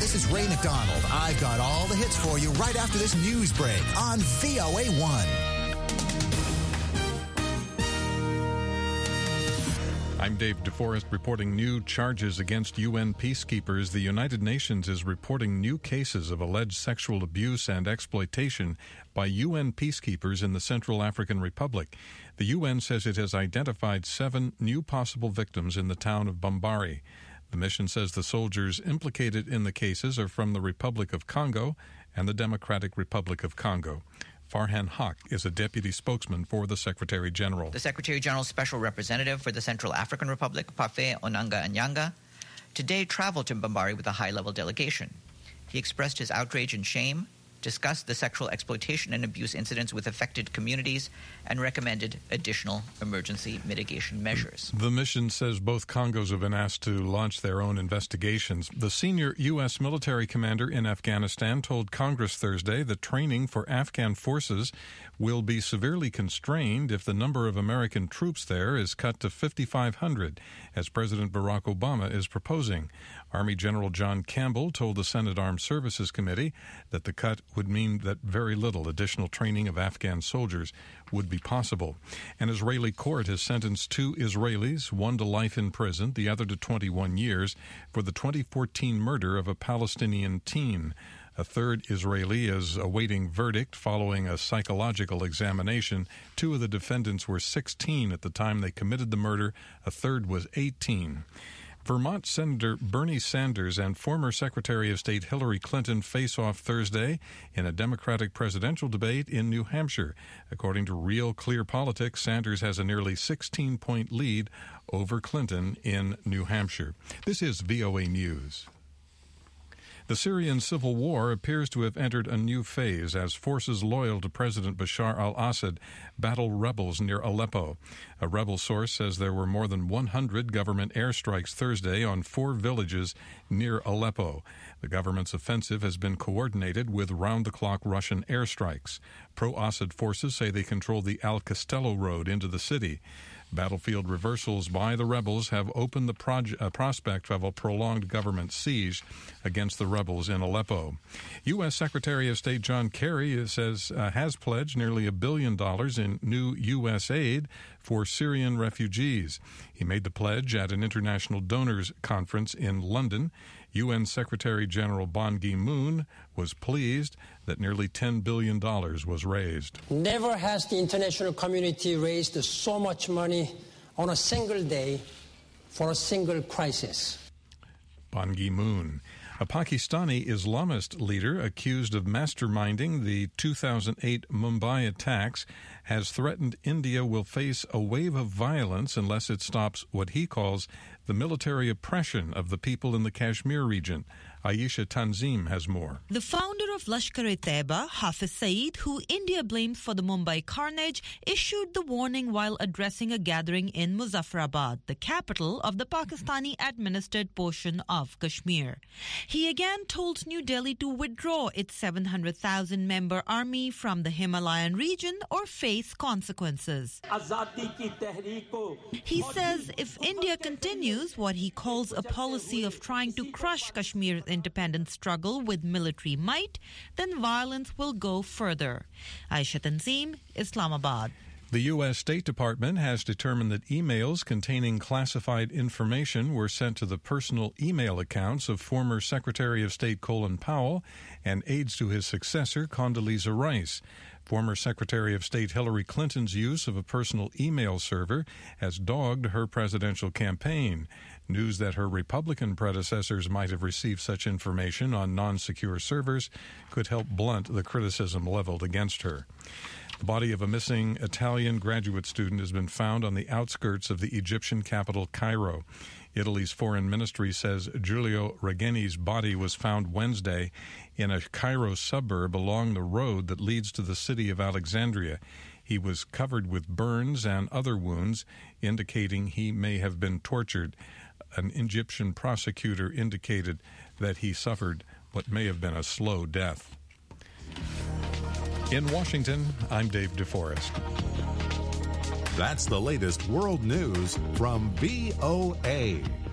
this is Ray McDonald. I've got all the hits for you right after this news break on VOA1. I'm Dave DeForest reporting new charges against UN peacekeepers. The United Nations is reporting new cases of alleged sexual abuse and exploitation by UN peacekeepers in the Central African Republic. The UN says it has identified 7 new possible victims in the town of Bambari. The mission says the soldiers implicated in the cases are from the Republic of Congo and the Democratic Republic of Congo. Farhan Haq is a deputy spokesman for the Secretary General. The Secretary General's special representative for the Central African Republic, Pafe Onanga Anyanga, today traveled to Bambari with a high-level delegation. He expressed his outrage and shame, discussed the sexual exploitation and abuse incidents with affected communities, and recommended additional emergency mitigation measures. The mission says both Congos have been asked to launch their own investigations. The senior U.S. military commander in Afghanistan told Congress Thursday that training for Afghan forces will be severely constrained if the number of American troops there is cut to 5,500, as President Barack Obama is proposing. Army General John Campbell told the Senate Armed Services Committee that the cut would mean that very little additional training of Afghan soldiers would be possible. An Israeli court has sentenced 2 Israelis, one to life in prison, the other to 21 years, for the 2014 murder of a Palestinian teen. A third Israeli is awaiting verdict following a psychological examination. 2 of the defendants were 16 at the time they committed the murder. A third was 18. Vermont Senator Bernie Sanders and former Secretary of State Hillary Clinton face off Thursday in a Democratic presidential debate in New Hampshire. According to Real Clear Politics, Sanders has a nearly 16-point lead over Clinton in New Hampshire. This is VOA News. The Syrian civil war appears to have entered a new phase as forces loyal to President Bashar al-Assad battle rebels near Aleppo. A rebel source says there were more than 100 government airstrikes Thursday on 4 villages near Aleppo. The government's offensive has been coordinated with round-the-clock Russian airstrikes. Pro-Assad forces say they control the Al Castello road into the city. Battlefield reversals by the rebels have opened the prospect of a prolonged government siege against the rebels in Aleppo. U.S. Secretary of State John Kerry says has pledged nearly $1 billion in new U.S. aid for Syrian refugees. He made the pledge at an international donors conference in London. UN Secretary General Ban Ki-moon was pleased that nearly $10 billion was raised. Never has the international community raised so much money on a single day for a single crisis. Ban Ki-moon. A Pakistani Islamist leader accused of masterminding the 2008 Mumbai attacks has threatened India will face a wave of violence unless it stops what he calls the military oppression of the people in the Kashmir region. Ayesha Tanzim has more. The founder of Lashkar-e-Taiba, Hafiz Saeed, who India blames for the Mumbai carnage, issued the warning while addressing a gathering in Muzaffarabad, the capital of the Pakistani-administered portion of Kashmir. He again told New Delhi to withdraw its 700,000-member army from the Himalayan region or face consequences. He says if India continues what he calls a policy of trying to crush Kashmir's independence struggle with military might, then violence will go further. Aisha Tanzim, Islamabad. The U.S. State Department has determined that emails containing classified information were sent to the personal email accounts of former Secretary of State Colin Powell and aides to his successor, Condoleezza Rice. Former Secretary of State Hillary Clinton's use of a personal email server has dogged her presidential campaign. News that her Republican predecessors might have received such information on non-secure servers could help blunt the criticism leveled against her. The body of a missing Italian graduate student has been found on the outskirts of the Egyptian capital, Cairo. Italy's foreign ministry says Giulio Regeni's body was found Wednesday in a Cairo suburb along the road that leads to the city of Alexandria. He was covered with burns and other wounds, indicating he may have been tortured. An Egyptian prosecutor indicated that he suffered what may have been a slow death. In Washington, I'm Dave DeForest. That's the latest world news from VOA.